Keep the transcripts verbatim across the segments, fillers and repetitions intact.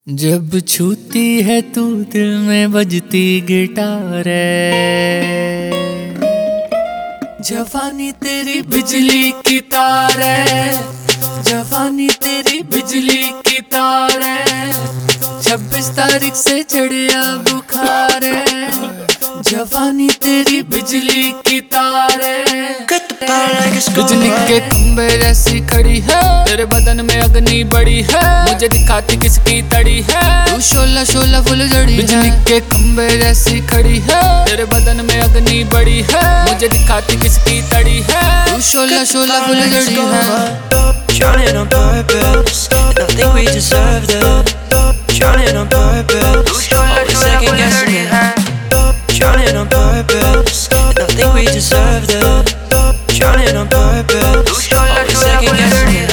जब छूती है तू दिल में बजती गिटार है, जवानी तेरी बिजली की तार है, जवानी तेरी बिजली की तार है। छब्बीस तारीख से चढ़िया बुखार है, जवानी तेरी बिजली की तार है। बिजली के खंबे जैसी खड़ी है, तेरे बदन में अग्नि बड़ी है, मुझे दिखाती किसकी तड़ी है, तू शोला शोला फुलझड़ी है। बिजली के खंबे जैसी खड़ी है, तेरे बदन में अग्नि बड़ी है, मुझे दिखाती किसकी तड़ी है, तू शोला शोला फुलझड़ी है। Trying on purpose, and I think we deserve that. Trying on purpose, always second guessing it. Trying on purpose, and I think we deserve that. Trying on purpose, always second guessing it.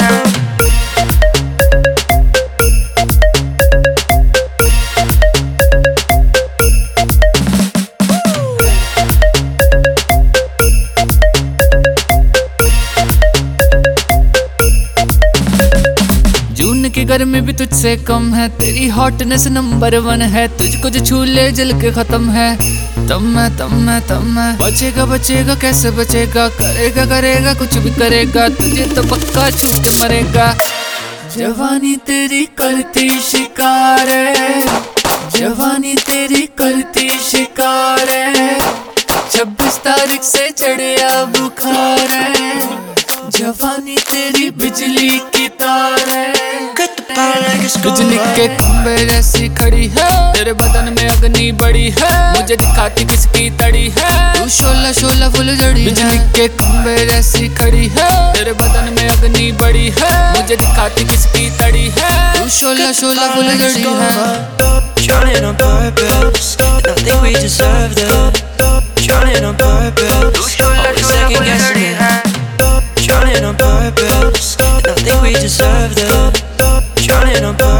जून की गर्मी भी तुझसे कम है, तेरी hotness number one है, तुझको जो छू ले जल के खत्म है। तम मैं तम मैं तम मैं बचेगा बचेगा कैसे बचेगा, करेगा करेगा कुछ भी करेगा, तुझे तो पक्का छूट मरेगा। जवानी तेरी करती शिकार है, जवानी तेरी करती शिकार है। छब्बीस तारीख से चढ़िया बुखार है, जवानी तेरी बिजली की तार है। बिजली के खंबे जैसी खड़ी है, तेरे बदन में अग्नि बड़ी है, मुझे दिखाती किसकी तड़ी है, तू शोला शोला फुलझड़ी है। बिजली के खंबे जैसी खड़ी है, तेरे बदन में अग्नि बड़ी है, मुझे दिखाती किसकी तड़ी है, तू शोला शोला फुलझड़ी है। Trying on purpose, and I think we deserve that. Trying on purpose, always second guessing it. Trying on purpose, and I think we deserve that. Trying on purpose.